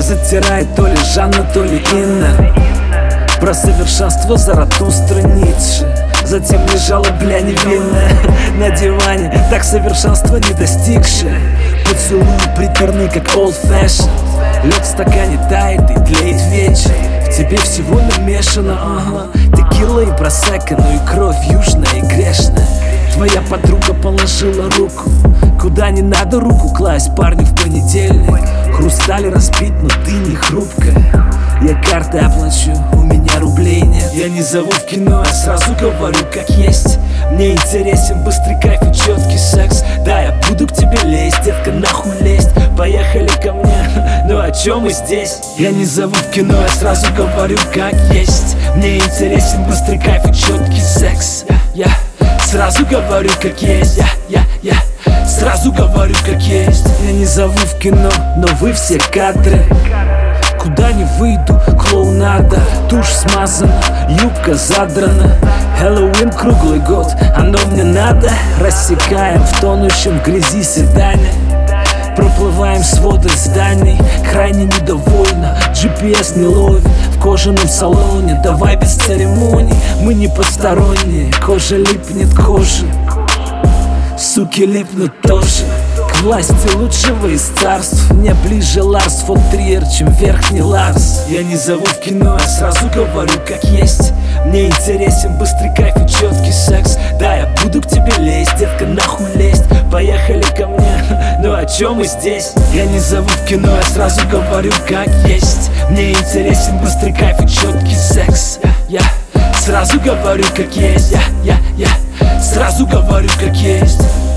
затирает то ли Жанна, то ли Инна. Про совершенство Заратустра Ницше. Затем лежала, бля, невинная на диване, так совершенства не достигшая. Поцелуи приторны, как old fashion. Лед в стакане тает и тлеет вечер. В тебе всего намешано, текила и просека, но и кровь южная и грешная. Твоя подруга положила руку куда не надо руку класть парню в понедельник. Хрусталь разбит, но ты не хрупкая. Я карты оплачу, у меня рублей нет. Я не зову в кино, я сразу говорю как есть. Мне интересен быстрый кайф и четкий секс. Да, я буду к тебе лезть, детка, нахуй лезть. Поехали ко мне, ну о чем мы здесь? Я не зову в кино, я сразу говорю как есть. Мне интересен быстрый кайф и четкий секс. Я сразу говорю как есть. Я сразу говорю как есть. Я не зову в кино, но вы все кадры. Куда не выйду, клоунада. Тушь смазана, юбка задрана. Хэллоуин круглый год, оно мне надо. Рассекаем в тонущем в грязи седане. Проплываем своды зданий, крайне недовольна. GPS не ловит в кожаном салоне. Давай без церемоний, мы не посторонние. Кожа липнет к коже, суки липнут тоже. К власти лучшего из царств мне ближе Ларс фон Триер, чем верхний Ларс. Я не зову в кино, я сразу говорю как есть. Мне интересен быстрый кайф и четкий секс. Да, я буду к тебе лезть, детка, нахуй лезть. Поехали ко мне, ну о чем мы здесь? Я не зову в кино, я сразу говорю как есть. Мне интересен быстрый кайф и четкий секс. Я сразу говорю как есть. Я сразу говорю как есть.